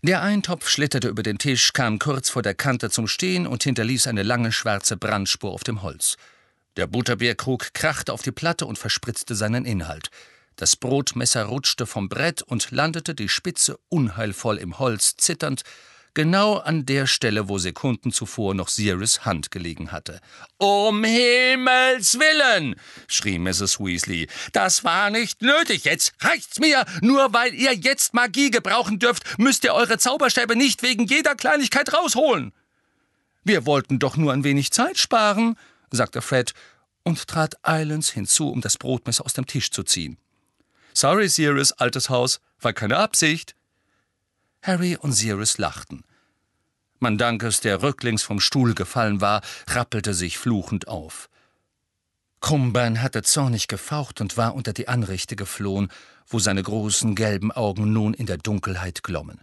Der Eintopf schlitterte über den Tisch, kam kurz vor der Kante zum Stehen und hinterließ eine lange schwarze Brandspur auf dem Holz. Der Butterbierkrug krachte auf die Platte und verspritzte seinen Inhalt. Das Brotmesser rutschte vom Brett und landete die Spitze unheilvoll im Holz, zitternd, genau an der Stelle, wo Sekunden zuvor noch Sirius' Hand gelegen hatte. »Um Himmels Willen«, schrie Mrs. Weasley, »das war nicht nötig, jetzt reicht's mir! Nur weil ihr jetzt Magie gebrauchen dürft, müsst ihr eure Zauberstäbe nicht wegen jeder Kleinigkeit rausholen!« »Wir wollten doch nur ein wenig Zeit sparen«, sagte Fred und trat eilends hinzu, um das Brotmesser aus dem Tisch zu ziehen. »Sorry, Sirius, altes Haus, war keine Absicht.« Harry und Sirius lachten. Mandanges, der rücklings vom Stuhl gefallen war, rappelte sich fluchend auf. Krummbein hatte zornig gefaucht und war unter die Anrichte geflohen, wo seine großen gelben Augen nun in der Dunkelheit glommen.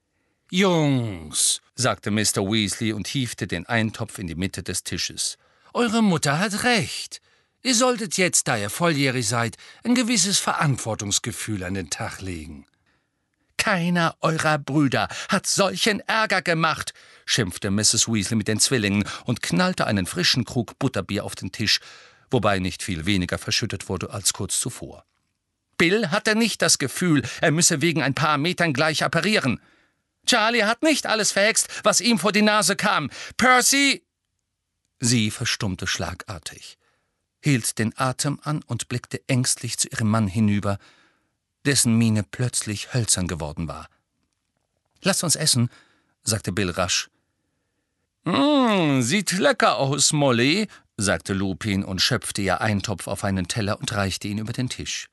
»Jungs«, sagte Mr. Weasley und hiefte den Eintopf in die Mitte des Tisches, »eure Mutter hat recht. Ihr solltet jetzt, da ihr volljährig seid, ein gewisses Verantwortungsgefühl an den Tag legen.« »Keiner eurer Brüder hat solchen Ärger gemacht«, schimpfte Mrs. Weasley mit den Zwillingen und knallte einen frischen Krug Butterbier auf den Tisch, wobei nicht viel weniger verschüttet wurde als kurz zuvor. »Bill hatte nicht das Gefühl, er müsse wegen ein paar Metern gleich apparieren. Charlie hat nicht alles verhext, was ihm vor die Nase kam. Percy...« Sie verstummte schlagartig, hielt den Atem an und blickte ängstlich zu ihrem Mann hinüber, dessen Miene plötzlich hölzern geworden war. »Lasst uns essen«, sagte Bill rasch. »Sieht lecker aus, Molly«, sagte Lupin und schöpfte ihr Eintopf auf einen Teller und reichte ihn über den Tisch.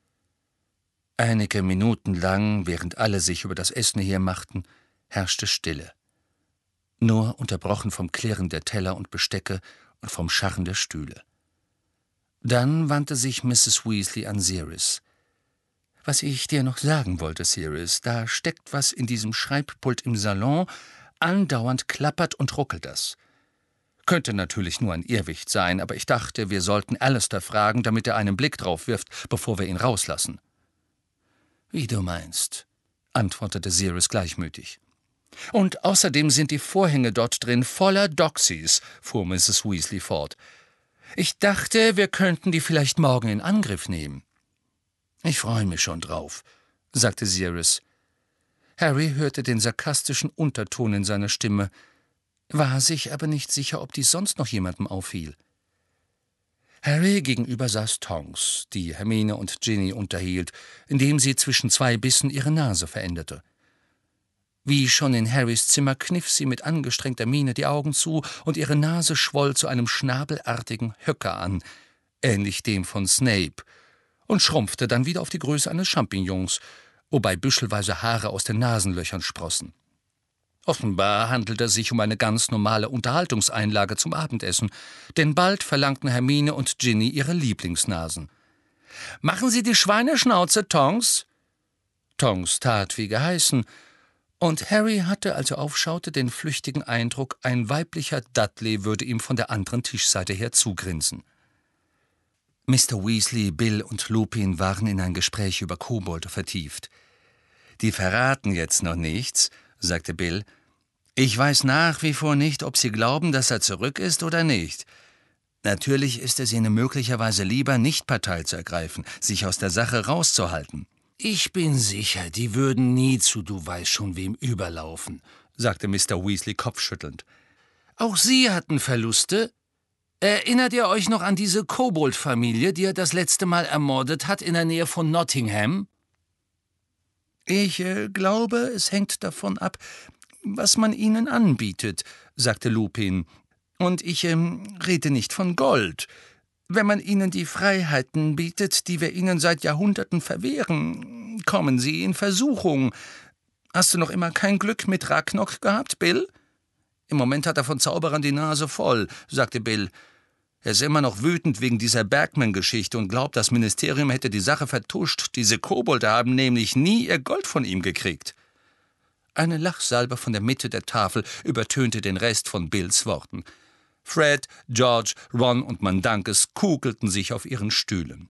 Einige Minuten lang, während alle sich über das Essen hermachten, herrschte Stille, nur unterbrochen vom Klirren der Teller und Bestecke und vom Scharren der Stühle. Dann wandte sich Mrs. Weasley an Sirius. »Was ich dir noch sagen wollte, Sirius, da steckt was in diesem Schreibpult im Salon, andauernd klappert und ruckelt das. Könnte natürlich nur ein Irrwicht sein, aber ich dachte, wir sollten Alistair fragen, damit er einen Blick drauf wirft, bevor wir ihn rauslassen.« »Wie du meinst«, antwortete Sirius gleichmütig. »Und außerdem sind die Vorhänge dort drin voller Doxies«, fuhr Mrs. Weasley fort. »Ich dachte, wir könnten die vielleicht morgen in Angriff nehmen.« »Ich freue mich schon drauf«, sagte Sirius. Harry hörte den sarkastischen Unterton in seiner Stimme, war sich aber nicht sicher, ob dies sonst noch jemandem auffiel. Harry gegenüber saß Tonks, die Hermine und Ginny unterhielt, indem sie zwischen zwei Bissen ihre Nase veränderte. Wie schon in Harrys Zimmer kniff sie mit angestrengter Miene die Augen zu, und ihre Nase schwoll zu einem schnabelartigen Höcker an, ähnlich dem von Snape, und schrumpfte dann wieder auf die Größe eines Champignons, wobei büschelweise Haare aus den Nasenlöchern sprossen. Offenbar handelte es sich um eine ganz normale Unterhaltungseinlage zum Abendessen, denn bald verlangten Hermine und Ginny ihre Lieblingsnasen. »Machen Sie die Schweineschnauze, Tonks?« Tonks tat wie geheißen, und Harry hatte, als er aufschaute, den flüchtigen Eindruck, ein weiblicher Dudley würde ihm von der anderen Tischseite her zugrinsen. Mr. Weasley, Bill und Lupin waren in ein Gespräch über Kobolde vertieft. »Die verraten jetzt noch nichts«, sagte Bill. »Ich weiß nach wie vor nicht, ob Sie glauben, dass er zurück ist oder nicht. Natürlich ist es Ihnen möglicherweise lieber, nicht Partei zu ergreifen, sich aus der Sache rauszuhalten.« »Ich bin sicher, die würden nie zu du weißt schon wem überlaufen«, sagte Mr. Weasley kopfschüttelnd. »Auch Sie hatten Verluste. Erinnert ihr euch noch an diese Kobold-Familie, die er das letzte Mal ermordet hat in der Nähe von Nottingham?« »Ich glaube, es hängt davon ab, was man ihnen anbietet«, sagte Lupin. »Und ich rede nicht von Gold. Wenn man ihnen die Freiheiten bietet, die wir ihnen seit Jahrhunderten verwehren, kommen sie in Versuchung. Hast du noch immer kein Glück mit Ragnok gehabt, Bill?« »Im Moment hat er von Zauberern die Nase voll«, sagte Bill. »Er ist immer noch wütend wegen dieser Bergman-Geschichte und glaubt, das Ministerium hätte die Sache vertuscht. Diese Kobolde haben nämlich nie ihr Gold von ihm gekriegt.« Eine Lachsalbe von der Mitte der Tafel übertönte den Rest von Bills Worten. Fred, George, Ron und Mandanges kugelten sich auf ihren Stühlen.